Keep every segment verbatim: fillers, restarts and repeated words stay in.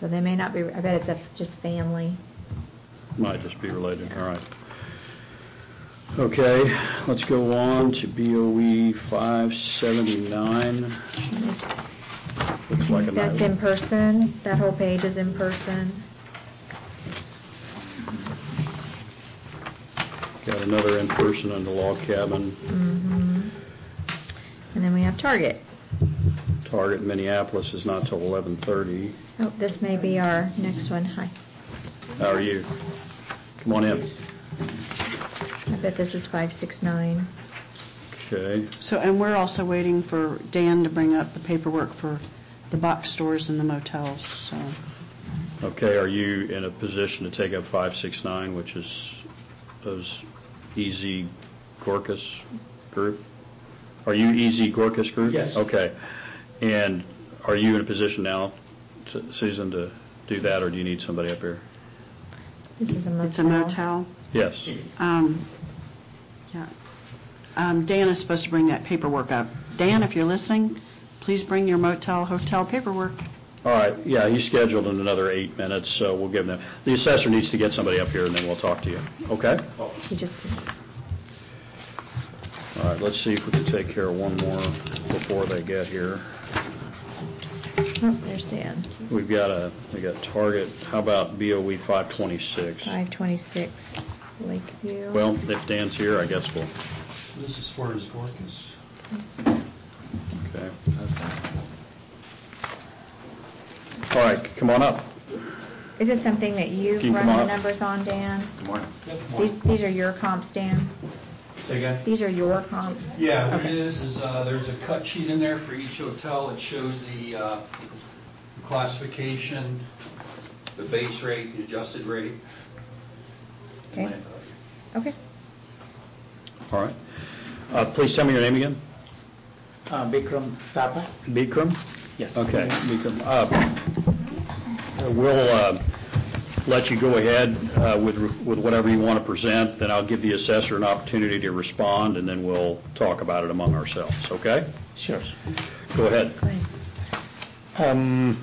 So they may not be, I bet it's a, just family. Might just be related, all right. Okay, let's go on to B O E five seventy-nine. Looks like a That's in person, that whole page is in person. Got another in person in the log cabin. Mm-hmm. And then we have Target. Target in Minneapolis is not till eleven thirty. Oh, this may be our next one. Hi. How are you? Come on in. I bet this is five six nine. Okay. So, and we're also waiting for Dan to bring up the paperwork for the box stores and the motels, so. Okay, are you in a position to take up five six nine, which is those Easy Gorkas group? Are you Easy Gorkas group? Yes. Okay. And are you in a position now, to, Susan, to do that, or do you need somebody up here? This is a motel. It's a motel. Yes. Um, yeah. Um, Dan is supposed to bring that paperwork up. Dan, if you're listening, please bring your motel hotel paperwork. All right. Yeah, he's scheduled in another eight minutes, so we'll give him that. The assessor needs to get somebody up here, and then we'll talk to you. Okay? He just. All right. Let's see if we can take care of one more before they get here. Oh, there's Dan. We've got a we got Target. How about B O E five twenty-six? five twenty-six Lakeview. Well, if Dan's here, I guess we'll. This is for his Gorkas. Okay. All right, come on up. Is this something that you Can you run come the up? numbers on, Dan? Good morning. These, these are your comps, Dan? Say again? These are your comps? Yeah, what it Okay. is, is uh, there's a cut sheet in there for each hotel. It shows the uh, classification, the base rate, the adjusted rate. Okay. Okay. All right. Uh, please tell me your name again. Uh, Bikram Thapa? Bikram? Yes. Okay, Bikram. Uh, we'll uh, let you go ahead uh, with with whatever you want to present, then I'll give the assessor an opportunity to respond, and then we'll talk about it among ourselves, okay? Sure. Go ahead. Go ahead. Um,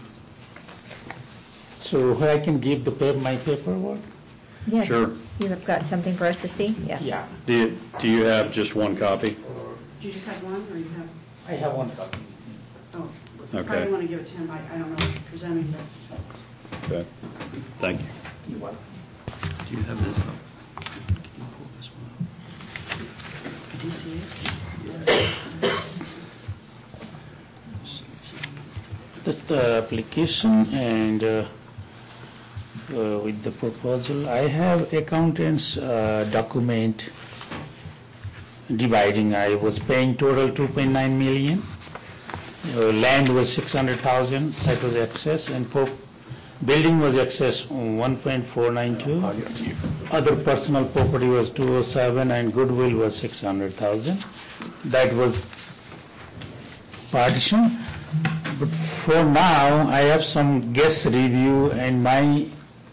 so where I can give the paper, my paperwork? Yes. Sure. You have got something for us to see? Yes. Yeah. Do you, do you have just one copy? Do you just have one, or you have? I have one copy. Oh, Okay. probably want to give it to him. I, I don't know what you're presenting, but. Okay. Thank you. You're welcome. Do you have this up? Can you pull this one up? A D C A? That's the application and uh, uh, with the proposal. I have accountant's uh, document dividing. I was paying total two point nine million. Uh, land was six hundred thousand. That was excess, and po- building was excess one point four nine two. Other personal property was two oh seven, and goodwill was six hundred thousand. That was partition. But for now, I have some guest review, and my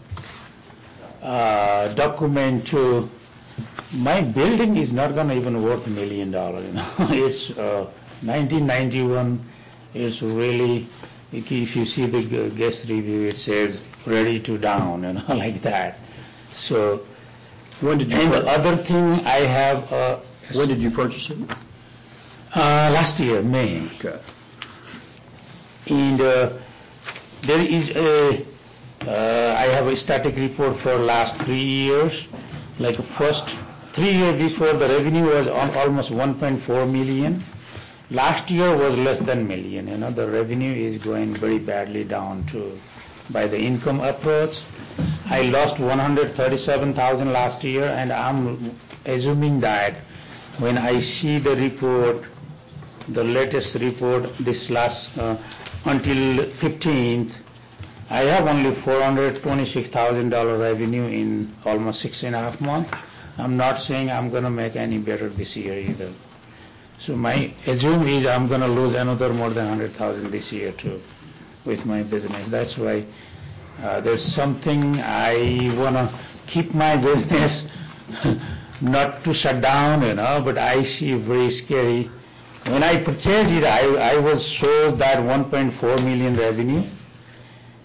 uh, document to my building is not going to even worth a million dollars. You know, it's uh, nineteen ninety-one. It's really, if you see the guest review, it says ready to down, you know, like that. So, When did you and pur- the other thing I have. Uh, When did you purchase it? uh, last year, May. Okay. And uh, there is a, uh, I have a static report for last three years. Like first three years before, the revenue was al- almost one point four million. Last year was less than million. You know, the revenue is going very badly down to by the income approach. I lost one hundred thirty-seven thousand last year, and I'm assuming that when I see the report, the latest report, this last uh, until fifteenth, I have only four hundred twenty-six thousand dollars revenue in almost six and a half months. I'm not saying I'm going to make any better this year either. So my assume is I'm going to lose another more than one hundred thousand dollars this year too with my business. That's why uh, there's something I want to keep my business not to shut down, you know, but I see very scary. When I purchased it, I, I was sold that one point four million revenue,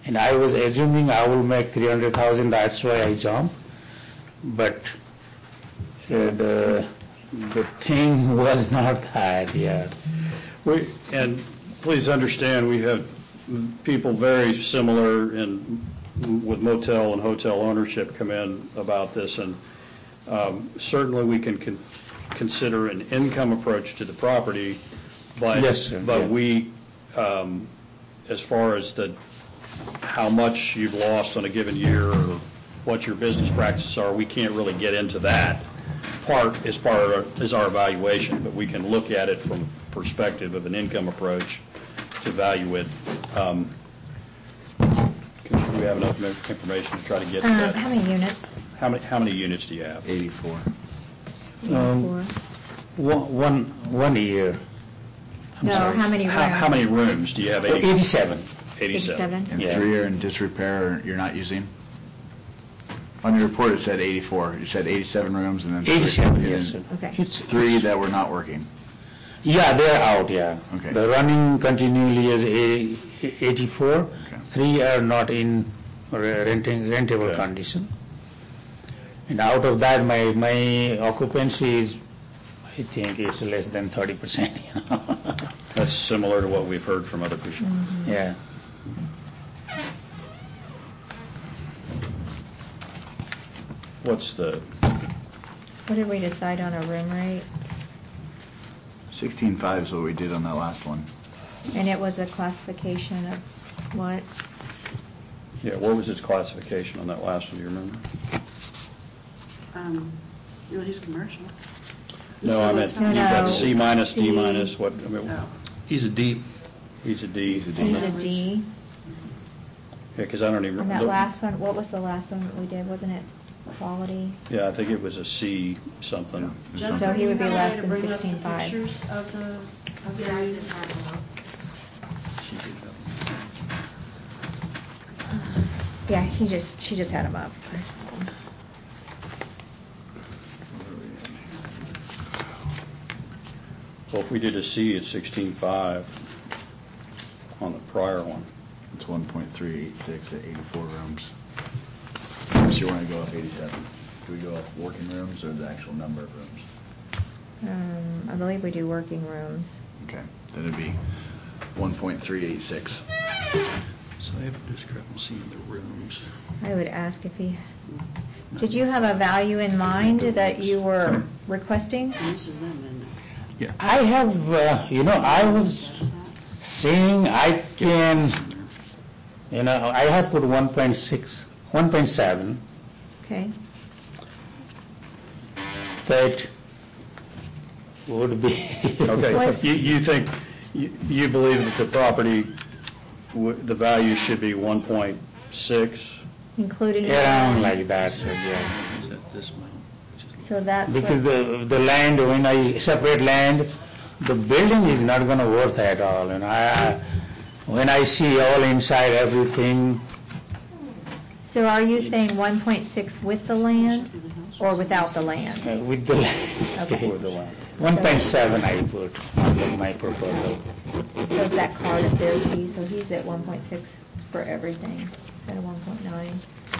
And I was assuming I will make three hundred thousand, that's why I jumped. But uh, the, the thing was not that, yeah. We, and please understand, we have people very similar in, with motel and hotel ownership come in about this, and um, certainly we can con- consider an income approach to the property, but, Yes, sir, but yeah. we, um, as far as the, how much you've lost on a given year or what your business practices are, we can't really get into that part as part of our, as our evaluation, but we can look at it from perspective of an income approach to value it. Um, do we have enough information to try to get to Um, that? how many units? How many, how many units do you have? eighty-four. Um, Four. One, one, one year. I'm No, sorry. how many rooms? How, how many rooms do you have? Oh, eighty-seven. eighty-seven. And Yeah. three are in disrepair, you're not using? On your report, it said eighty-four. You said eighty-seven rooms and then three. eighty-seven, and yes, then sir. Okay. It's Three that were not working. Yeah, they're out, yeah. Okay. The running continually is a- eighty-four. Okay. Three are not in re- renting, rentable Okay. condition. And out of that, my, my occupancy is, I think it's less than thirty percent, you know. That's similar to what we've heard from other people. Yeah. What's the, What did we decide on a room rate? Sixteen-five is what we did on that last one. And it was a classification of what? yeah, what was its classification on that last one, do you remember? Um, well, he's commercial. No, I meant, No, you've got no. C minus, D C. minus, what, I mean, Oh. He's a D. he's a D. He's a D. He's a D. Yeah, because I don't even. And that look- last one, what was the last one that we did? Wasn't it quality? Yeah, I think it was a C something. There's So something- he would be you have a less way to than bring up the sixteen five. pictures of the, of the units? She did have Yeah, he just, she just had him up. Well, if we did a C, it's sixteen-five on the prior one. It's one point three eight six at eighty-four rooms. Unless you want to go up eighty-seven. Do we go up working rooms or the actual number of rooms? Um, I believe we do working rooms. Okay, then it'd be one point three eight six. So I have a discrepancy in the rooms. I would ask if he, did you have a value in mind that you were requesting? And this is them, isn't it? Yeah. I have, uh, you know, I was That's that. saying I can, you know, I have put one point six, one point seven. Okay. That would be. Okay, What- you, you think, you, you believe that the property, w- the value should be one point six? Including. Around like that, so yeah. Is that this amount? Which is- So that's Because what, the, the land, when I separate land, the building is not gonna worth at all, and I, when I see all inside everything, so are you saying one point six with the land or without the land? uh, with the Okay. With the land. one point seven I put on my proposal. So is that part of their fee? So he's at one point six for everything instead of one point nine.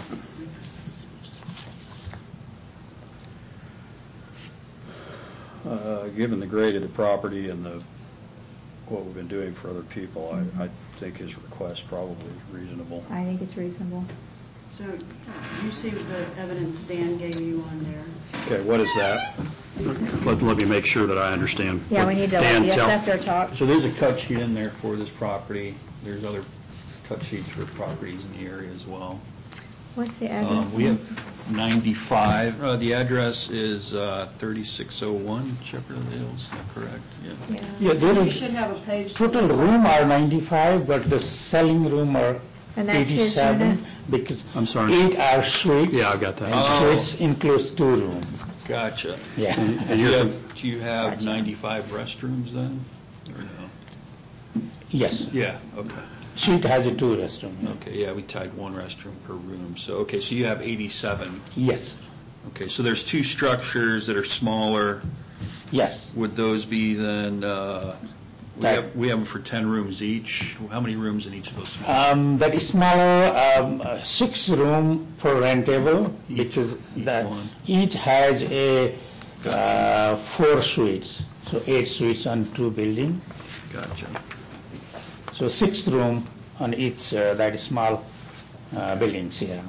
Uh, Given the grade of the property and the, what we've been doing for other people, I, I think his request probably reasonable. I think it's reasonable. So you see the evidence Dan gave you on there. Okay, what is that? Let, let me make sure that I understand. Yeah, we need to let Dan, the tell- assessor talk. So there's a cut sheet in there for this property. There's other cut sheets for properties in the area as well. What's the address? Um, We have ninety-five, uh, the address is uh, thirty-six oh one Shepherd Hills, is that correct? Yeah. Yeah. Yeah, there You is, should have a page. total room are ninety-five, but the selling room are And that's his eighty-seven, unit? because I'm sorry. eight are suites. Yeah, I got that. And Oh. suites includes two rooms. Gotcha. Yeah. And Do you you're- have, do you have ninety-five restrooms then, or no? Yes. Yeah, okay. Suite has a two restroom. Okay, yeah, we tied one restroom per room. So, okay, so you have eighty-seven. Yes, Okay, so there's two structures that are smaller. yes. Would those be then, uh, We have, we have them for ten rooms each. How many rooms in each of those small? Um, that is smaller, um, uh, six room per rentable, which is each that one. each has a uh, four suites, so eight suites on two building. Gotcha. So six room on each uh, that is small uh, buildings here.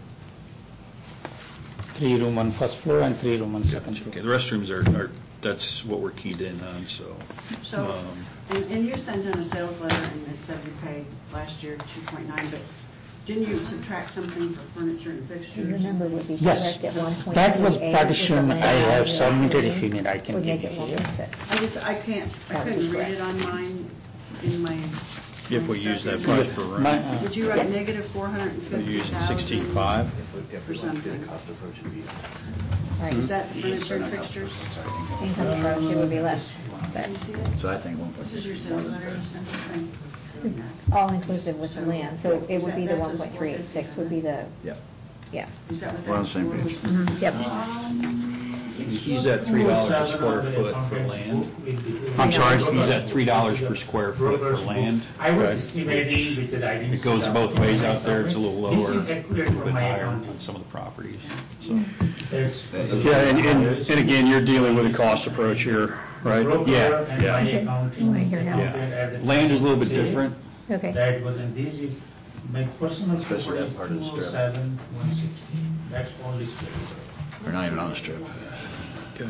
Three room on first floor and three room on second Okay, floor. the restrooms are, are, that's what we're keyed in on, so. So, um, and, and you sent in a sales letter and it said you paid last year two point nine, but didn't you subtract something for furniture and fixtures? Your number would be Yes, correct at one point that was three eight. partition I have submitted. If you need, I can Would give make you it one here. point six. I just, I can't, I That is couldn't read correct. it on mine, in my. If we my use stuff that here. price per room. My, uh, Would you write Yes. negative four hundred and Are fifty you thousand? using sixteen five? If we, if For we want to do something. the cost approach, it'd be. Right. Is that the furniture and fixtures? Income approach, it would be less, but You see it? So I think one. This is your sales letter you sent us in. all inclusive with the land, so it would be the That- one that's point three eight six would be the, Yep. yeah. Is that what We're on that the same score page. was? Yep. He's at three dollars a square foot for land. I'm sorry? He's at three dollars per square foot for land. I was Right. estimating because I didn't. It goes both ways out there. It's a little This lower, is a accurate little for bit my higher accounting. on some of the properties, so. There's- Yeah, and, and, and again, you're dealing with a cost approach here, right? Broker Yeah, and yeah. my accounting Right here now. accounted at the Land is a little bit same. different. Okay. That wasn't easy. My personal Especially property that is part of the two strip. oh seven, one sixty. That's only strip. We're not even on the strip. Okay.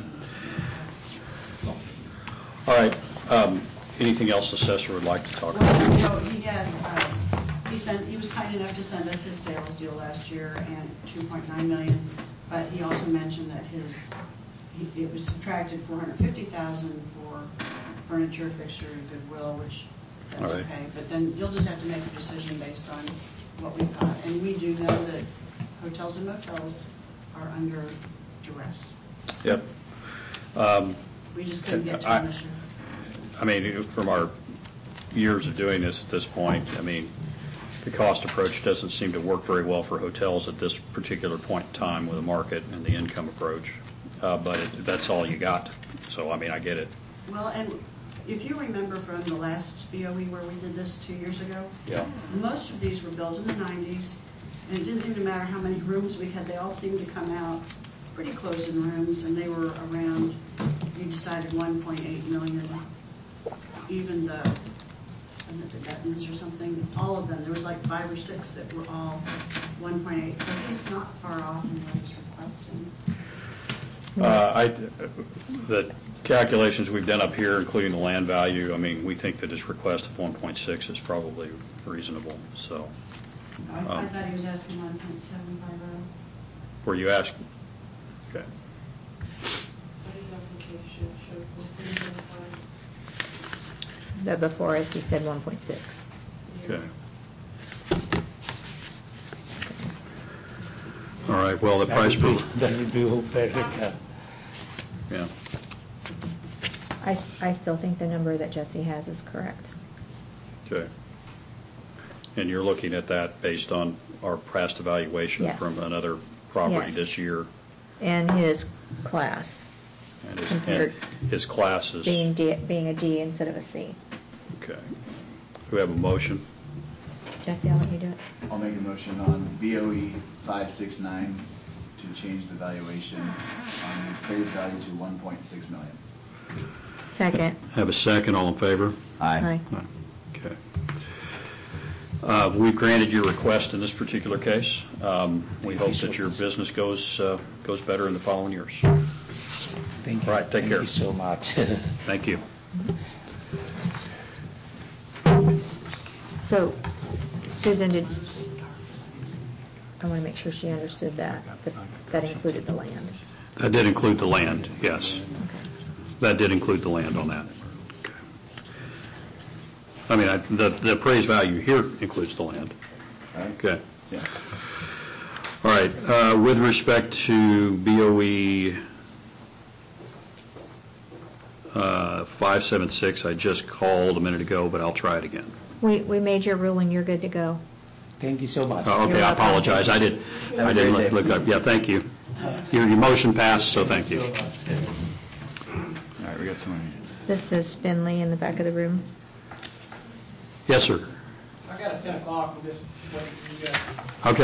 All right, um, anything else the assessor would like to talk about? Well, you know, he had, uh, he sent, he was kind enough to send us his sales deal last year and two point nine million, but he also mentioned that his, he- it was subtracted four hundred fifty thousand for furniture, fixture, and goodwill, which that's All right. okay. But then you'll just have to make a decision based on what we've got. And we do know that hotels and motels are under duress. Yep. Um, We just couldn't get to I- them this year. I mean, from our years of doing this at this point, I mean, the cost approach doesn't seem to work very well for hotels at this particular point in time with the market and the income approach. Uh, But it- that's all you got. So, I mean, I get it. Well, and if you remember from the last B O E where we did this two years ago, Yeah. most of these were built in the nineties, and it didn't seem to matter how many rooms we had, they all seemed to come out pretty close in rooms, and they were around, you decided one point eight million. Even the, I think the Dutton's or something, all of them, there was like five or six that were all one point eight, so he's not far off in what he's requesting. Uh, I, the calculations we've done up here, including the land value, I mean, we think that his request of one point six is probably reasonable, so. I, I Um, thought he was asking one point seven five oh. Were you asking? Okay. What is the application show? The before us, he said one point six. Okay. All right, well, the That price would per, be- That would be perfect. uh, yeah. I, I still think the number that Jesse has is correct. Okay. And you're looking at that based on our past evaluation Yes. from another property Yes. this year? And his class, And his, Compared- and his classes? being D, being a D instead of a C. Okay. Do we have a motion? Jesse, I'll let you do it. I'll make a motion on B O E five six nine to change the valuation on the appraised value to one point six million. Second. Have a second, all in favor? Aye. Okay. Uh, We've granted your request in this particular case. Um, We hope that your business goes, uh, goes better in the following years. Thank you. All right, take Thank care. you so much. Thank you. So, Susan, did, I want to make sure she understood that, that that included the land. That did include the land, yes. Okay. That did include the land on that. Okay. I mean, I- the the appraised value here includes the land. All right? Okay. Yeah. All right, uh, with respect to B O E uh, five seven six, I just called a minute ago, but I'll try it again. We, we made your ruling, you're good to go. Thank you so much. Oh, okay, You're I welcome. apologize, I did, Have I a didn't great look day. look up, yeah, thank you. Your your motion passed, so thank you. All right, we got someone. This is Finley in the back of the room. Yes, sir. I got a ten o'clock, I'm just waiting for you guys. Okay.